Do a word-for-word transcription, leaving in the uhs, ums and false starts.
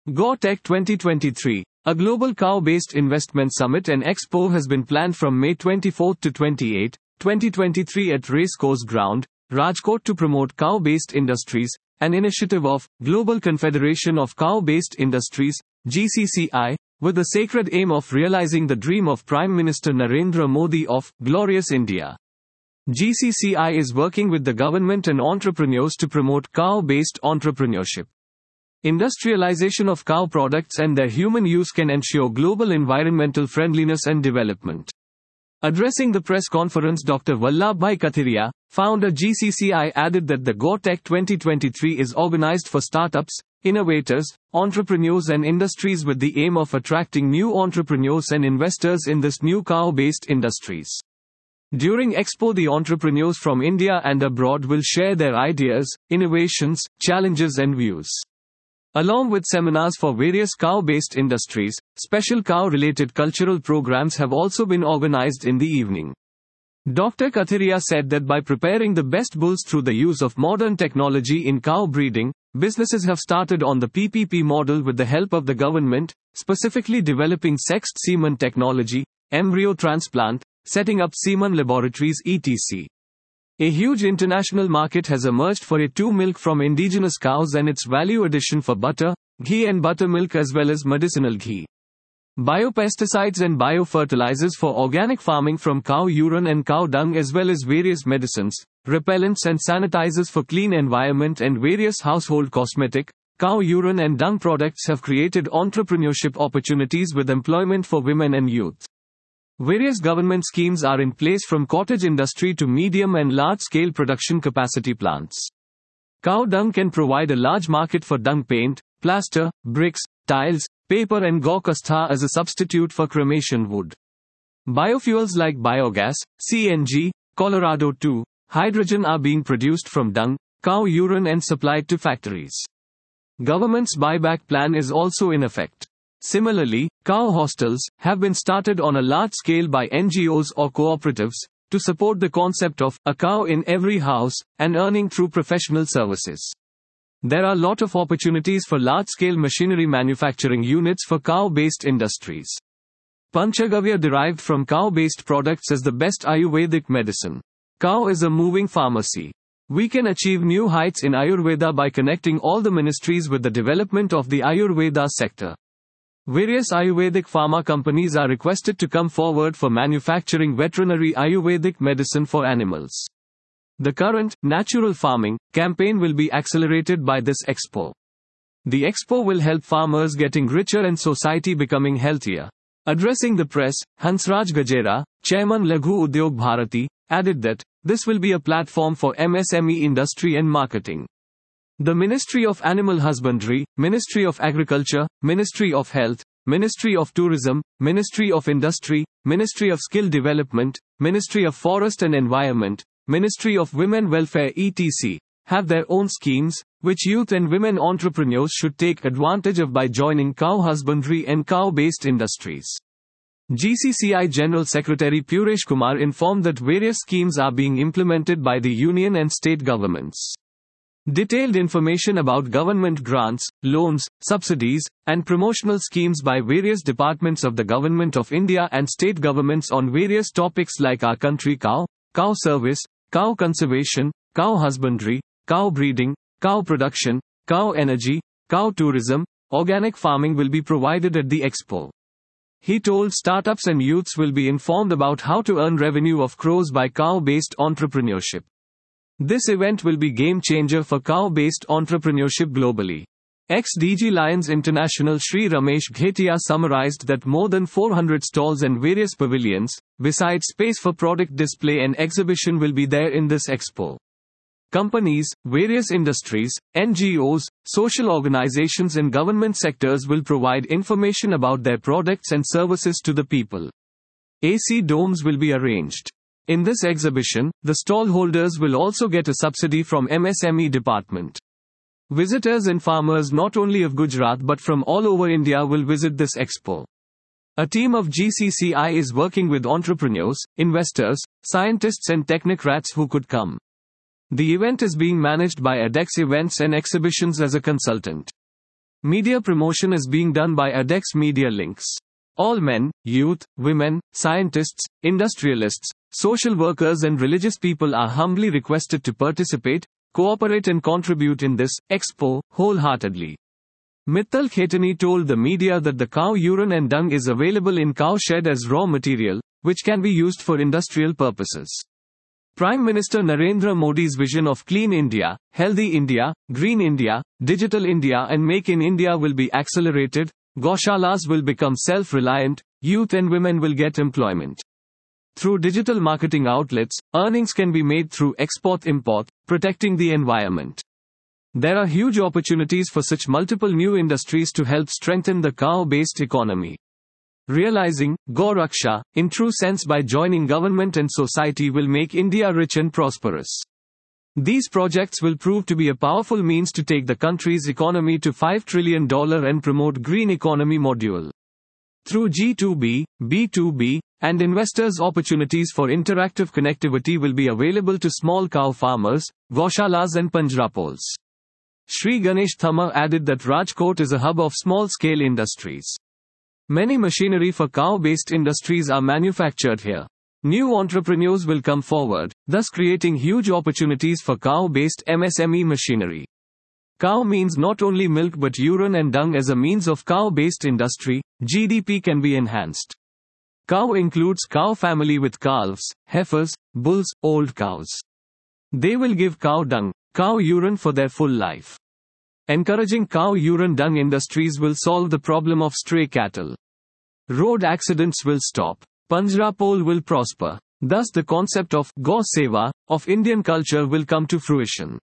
GoTech twenty twenty-three, a global cow-based investment summit and expo has been planned from May twenty-fourth to twenty-eighth, twenty twenty-three at Racecourse Ground, Rajkot to promote cow-based industries, an initiative of Global Confederation of Cow-Based Industries, G C C I, with the sacred aim of realizing the dream of Prime Minister Narendra Modi of Glorious India. G C C I is working with the government and entrepreneurs to promote cow-based entrepreneurship. Industrialization of cow products and their human use can ensure global environmental friendliness and development. Addressing the press conference, Doctor Vallabhbhai Kathiria, founder G C C I, added that the GoTech twenty twenty-three is organized for startups, innovators, entrepreneurs and industries with the aim of attracting new entrepreneurs and investors in this new cow-based industries. During Expo, the entrepreneurs from India and abroad will share their ideas, innovations, challenges and views. Along with seminars for various cow-based industries, special cow-related cultural programs have also been organized in the evening. Doctor Kathiria said that by preparing the best bulls through the use of modern technology in cow breeding, businesses have started on the P P P model with the help of the government, specifically developing sexed semen technology, embryo transplant, setting up semen laboratories et cetera. A huge international market has emerged for A two milk from indigenous cows and its value addition for butter, ghee and buttermilk as well as medicinal ghee. Biopesticides and biofertilizers for organic farming from cow urine and cow dung as well as various medicines, repellents and sanitizers for clean environment and various household cosmetic, cow urine and dung products have created entrepreneurship opportunities with employment for women and youth. Various government schemes are in place from cottage industry to medium and large-scale production capacity plants. Cow dung can provide a large market for dung paint, plaster, bricks, tiles, paper and Gaukastha as a substitute for cremation wood. Biofuels like biogas, C N G, Colorado two, hydrogen are being produced from dung, cow urine and supplied to factories. Government's buyback plan is also in effect. Similarly, cow hostels have been started on a large scale by N G Os or cooperatives to support the concept of a cow in every house and earning through professional services. There are a lot of opportunities for large-scale machinery manufacturing units for cow-based industries. Panchagavya derived from cow-based products is the best Ayurvedic medicine. Cow is a moving pharmacy. We can achieve new heights in Ayurveda by connecting all the ministries with the development of the Ayurveda sector. Various Ayurvedic pharma companies are requested to come forward for manufacturing veterinary Ayurvedic medicine for animals. The current natural farming campaign will be accelerated by this expo. The expo will help farmers getting richer and society becoming healthier. Addressing the press, Hansraj Gajera, Chairman Laghu Udyog Bharati, added that this will be a platform for M S M E industry and marketing. The Ministry of Animal Husbandry, Ministry of Agriculture, Ministry of Health, Ministry of Tourism, Ministry of Industry, Ministry of Skill Development, Ministry of Forest and Environment, Ministry of Women Welfare et cetera have their own schemes, which youth and women entrepreneurs should take advantage of by joining cow husbandry and cow-based industries. G C C I General Secretary Puresh Kumar informed that various schemes are being implemented by the union and state governments. Detailed information about government grants, loans, subsidies, and promotional schemes by various departments of the Government of India and state governments on various topics like Our Country Cow, cow service, cow conservation, cow husbandry, cow breeding, cow production, cow energy, cow tourism, organic farming will be provided at the expo. He told startups and youths will be informed about how to earn revenue of crores by cow-based entrepreneurship. This event will be game changer for cow-based entrepreneurship globally. Ex-D G Lions International Shri Ramesh Ghetia summarized that more than four hundred stalls and various pavilions, besides space for product display and exhibition will be there in this expo. Companies, various industries, N G Os, social organizations and government sectors will provide information about their products and services to the people. A C domes will be arranged. In this exhibition, the stall holders will also get a subsidy from M S M E department. Visitors and farmers not only of Gujarat but from all over India will visit this expo. A team of G C C I is working with entrepreneurs, investors, scientists and technocrats who could come. The event is being managed by ADEX Events and Exhibitions as a consultant. Media promotion is being done by Adex Media Links. All men, youth, women, scientists, industrialists, social workers and religious people are humbly requested to participate, cooperate and contribute in this expo wholeheartedly. Mittal Khetani told the media that the cow urine and dung is available in cow shed as raw material, which can be used for industrial purposes. Prime Minister Narendra Modi's vision of Clean India, Healthy India, Green India, Digital India and Make in India will be accelerated, Gaushalas will become self-reliant, youth and women will get employment. Through digital marketing outlets, earnings can be made through export-import, protecting the environment. There are huge opportunities for such multiple new industries to help strengthen the cow-based economy. Realizing Gau Raksha, in true sense by joining government and society will make India rich and prosperous. These projects will prove to be a powerful means to take the country's economy to five trillion dollars and promote green economy module. Through G two B, B two B, and investors opportunities for interactive connectivity will be available to small cow farmers, Gaushalas and Panjrapols. Shri Ganesh Thamma added that Rajkot is a hub of small-scale industries. Many machinery for cow-based industries are manufactured here. New entrepreneurs will come forward, thus creating huge opportunities for cow-based M S M E machinery. Cow means not only milk but urine and dung as a means of cow-based industry, G D P can be enhanced. Cow includes cow family with calves, heifers, bulls, old cows. They will give cow dung, cow urine for their full life. Encouraging cow urine dung industries will solve the problem of stray cattle. Road accidents will stop. Panjrapol will prosper. Thus the concept of Gau Seva, of Indian culture will come to fruition.